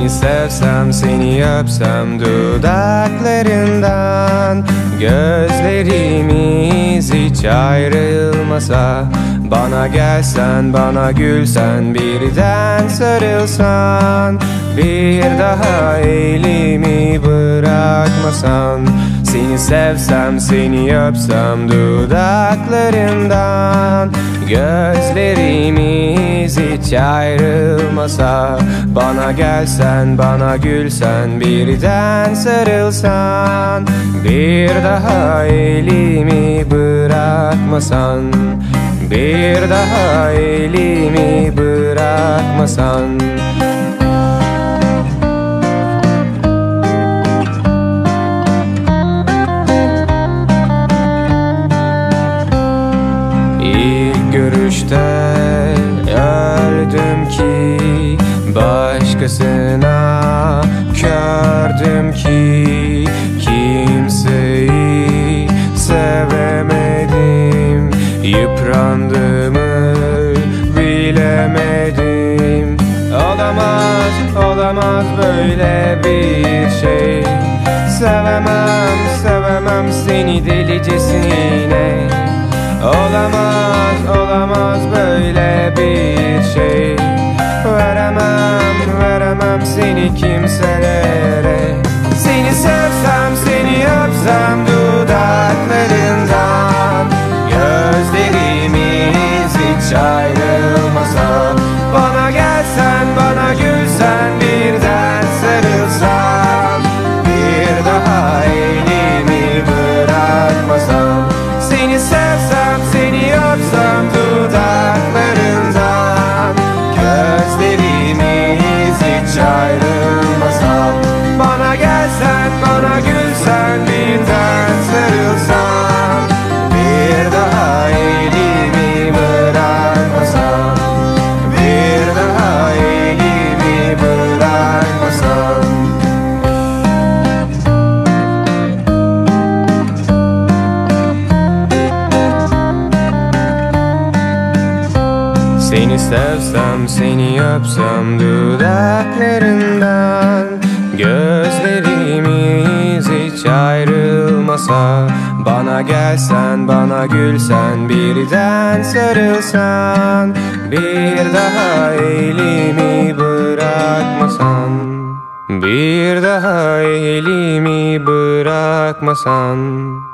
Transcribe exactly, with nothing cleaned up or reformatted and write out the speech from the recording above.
Seni sevsem, seni öpsem dudaklarından, gözlerimiz hiç ayrılmasa, bana gelsen, bana gülsen, birden sarılsan, bir daha elimi bırakmasan. Seni sevsem, seni öpsem dudaklarından, gözlerimiz hiç ayrılmasa, bana gelsen, bana gülsen, birden sarılsan, bir daha elimi bırakmasan, bir daha elimi bırakmasan. İlk görüşte öldüm ki, başkasına kördüm ki, kimseyi sevemedim, yıprandığımı bilemedim. Olamaz, olamaz böyle bir şey. Sevemem, sevemem seni delicesine. Olamaz, olamaz böyle bir şey. Veremem, veremem seni kimselere. Seni sevsem, seni öpsem dudaklarından, gözlerimiz hiç ayrılmasa, bana gelsen, bana gülsen, birden sarılsan, bir daha elimi bırakmasam. Seni sevsem, seni öpsem dudaklarından, gözlerimiz hiç ayrılmasa, bana gelsen, bana gülsen, birden sarılsan, bir daha elimi bırakmasam, bir daha elimi bırakmasam. Seni sevsem, seni öpsem dudaklarından, gözlerimiz hiç ayrılmasa, bana gelsen, bana gülsen, birden sarılsan, bir daha elimi bırakmasan, bir daha elimi bırakmasan.